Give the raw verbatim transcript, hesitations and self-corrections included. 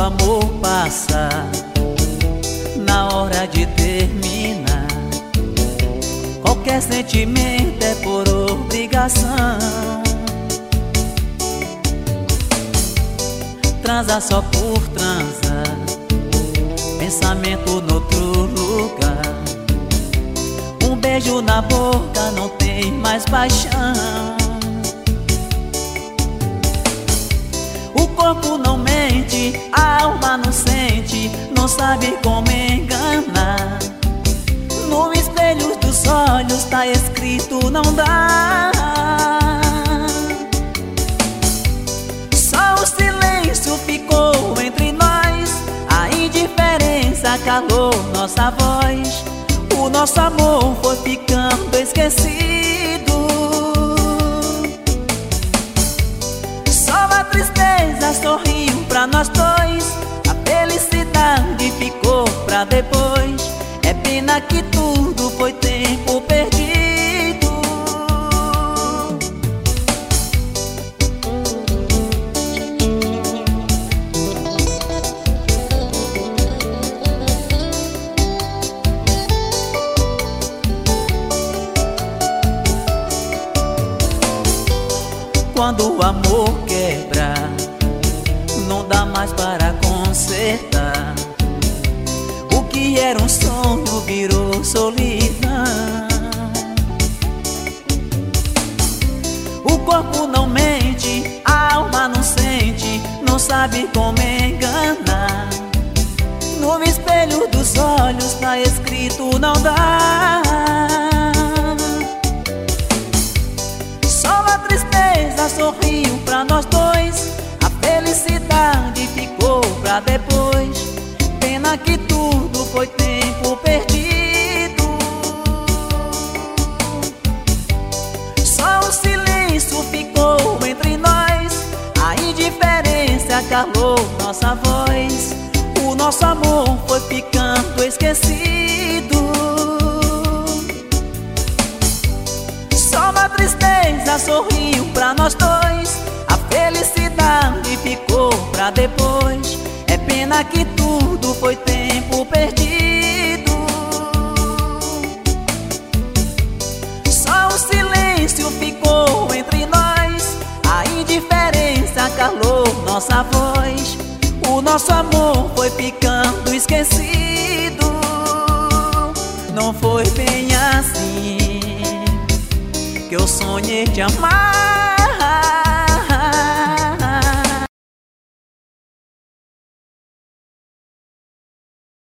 amor passa, na hora de terminar, qualquer sentimento é por obrigação. Transa só por transar, pensamento noutro lugar. Um beijo na boca não tem mais paixão. O corpo não mente, a alma não sente, não sabe como enganar. No espelho dos olhos tá escrito não dá. Só o silêncio ficou entre nós, a indiferença calou nossa voz. O nosso amor foi ficando esquecido. Só a tristeza sorriu pra nós dois, a felicidade ficou pra depois. É pena que tudo foi tempo perdido. Quando o amor quebra, não dá mais para consertar. O que era um sonho virou solidão. O corpo não mente, a alma não sente, não sabe como enganar. No espelho dos olhos tá escrito não dá. Só a tristeza sorriu pra nós dois, a felicidade ficou pra depois. Pena que tudo foi tempo perdido. Só o silêncio ficou entre nós, a indiferença calou nossa voz. O nosso amor foi ficando esquecido. Só uma tristeza sorriu pra nós dois, a felicidade ficou pra depois. É pena que tudo foi tempo perdido. Só o silêncio ficou entre nós, a indiferença calou nossa voz. O nosso amor foi ficando esquecido. Não foi bem assim que eu sonhei te amar.